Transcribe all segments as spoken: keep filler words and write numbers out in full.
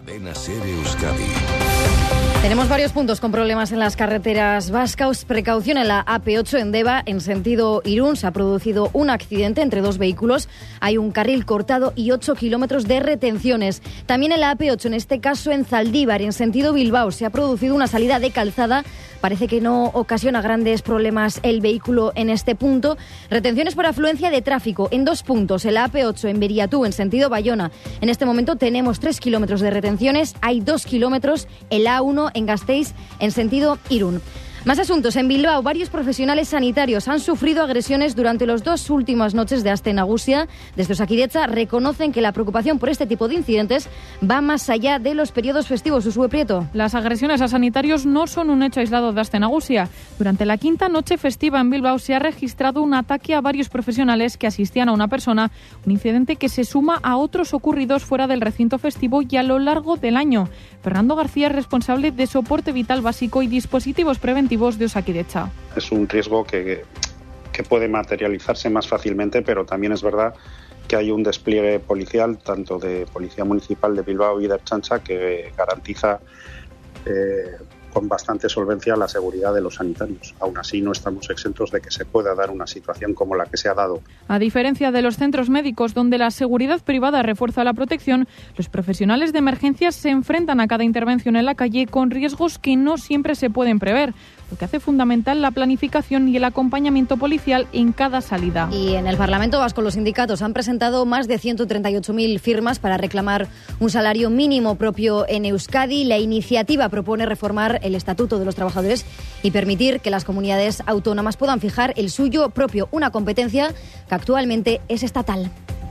Cadena Ser Euskadi. Tenemos varios puntos con problemas en las carreteras vascas. Precaución en la A P ocho en Deva, en sentido Irún. Se ha producido un accidente entre dos vehículos. Hay un carril cortado y ocho kilómetros de retenciones. También en la A P ocho, en este caso en Zaldívar, en sentido Bilbao, se ha producido una salida de calzada. Parece que no ocasiona grandes problemas el vehículo en este punto. Retenciones por afluencia de tráfico en dos puntos. En la A P ocho en Beriatú, en sentido Bayona. En este momento tenemos tres kilómetros de retenciones. Hay dos kilómetros en la A uno en Gasteiz, en sentido Irún. Más asuntos. En Bilbao, varios profesionales sanitarios han sufrido agresiones durante las dos últimas noches de Aste Nagusia. Desde Osakidetza reconocen que la preocupación por este tipo de incidentes va más allá de los periodos festivos. Usue Prieto. Las agresiones a sanitarios no son un hecho aislado de Aste Nagusia. Durante la quinta noche festiva en Bilbao se ha registrado un ataque a varios profesionales que asistían a una persona, un incidente que se suma a otros ocurridos fuera del recinto festivo y a lo largo del año. Fernando García es responsable de soporte vital básico y dispositivos preventivos de Osakidetza. Es un riesgo que, que puede materializarse más fácilmente, pero también es verdad que hay un despliegue policial, tanto de Policía Municipal de Bilbao y de Ertzaintza, que garantiza eh, con bastante solvencia la seguridad de los sanitarios. Aún así, no estamos exentos de que se pueda dar una situación como la que se ha dado. A diferencia de los centros médicos, donde la seguridad privada refuerza la protección, los profesionales de emergencias se enfrentan a cada intervención en la calle con riesgos que no siempre se pueden prever, lo que hace fundamental la planificación y el acompañamiento policial en cada salida. Y en el Parlamento Vasco los sindicatos han presentado más de ciento treinta y ocho mil firmas para reclamar un salario mínimo propio en Euskadi. La iniciativa propone reformar el Estatuto de los Trabajadores y permitir que las comunidades autónomas puedan fijar el suyo propio, una competencia que actualmente es estatal.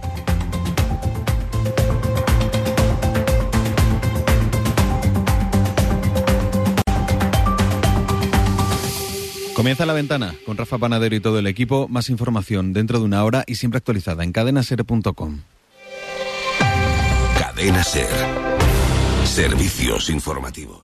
Comienza La Ventana con Rafa Panadero y todo el equipo. Más información dentro de una hora y siempre actualizada en cadena ser punto com. Cadena Ser. Servicios informativos.